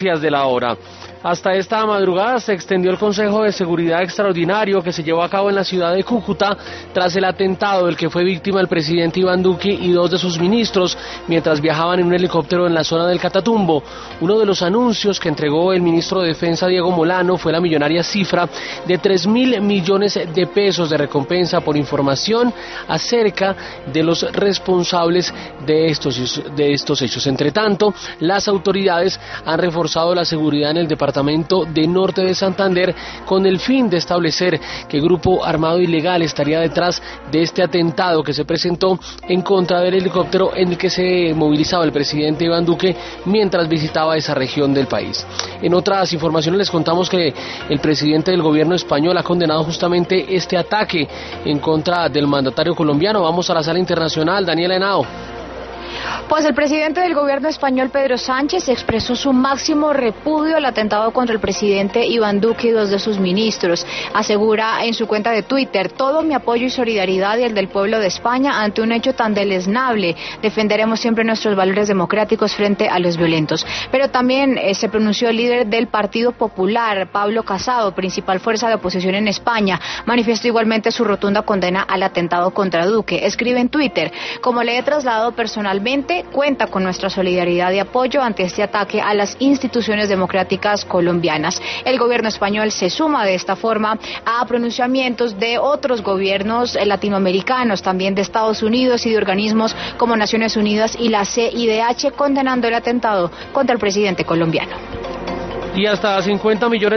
de la hora. Hasta esta madrugada se extendió el Consejo de Seguridad Extraordinario que se llevó a cabo en la ciudad de Cúcuta tras el atentado del que fue víctima el presidente Iván Duque y dos de sus ministros mientras viajaban en un helicóptero en la zona del Catatumbo. Uno de los anuncios que entregó el ministro de Defensa Diego Molano fue la millonaria cifra de 3.000 millones de pesos de recompensa por información acerca de los responsables de estos hechos. Entre tanto, las autoridades han reforzado la seguridad en el departamento de Norte de Santander con el fin de establecer qué grupo armado ilegal estaría detrás de este atentado que se presentó en contra del helicóptero en el que se movilizaba el presidente Iván Duque mientras visitaba esa región del país. En otras informaciones les contamos que el presidente del gobierno español ha condenado justamente este ataque en contra del mandatario colombiano. Vamos a la sala internacional, Daniela Henao. Pues el presidente del gobierno español, Pedro Sánchez, expresó su máximo repudio al atentado contra el presidente Iván Duque y dos de sus ministros. Asegura en su cuenta de Twitter: todo mi apoyo y solidaridad y el del pueblo de España ante un hecho tan deleznable. Defenderemos siempre nuestros valores democráticos frente a los violentos. Pero también se pronunció el líder del Partido Popular, Pablo Casado, principal fuerza de oposición en España. Manifestó igualmente su rotunda condena al atentado contra Duque. Escribe en Twitter: como le he trasladado personalmente, cuenta con nuestra solidaridad y apoyo ante este ataque a las instituciones democráticas colombianas. El gobierno español se suma de esta forma a pronunciamientos de otros gobiernos latinoamericanos, también de Estados Unidos y de organismos como Naciones Unidas y la CIDH, condenando el atentado contra el presidente colombiano. Y hasta 50 millones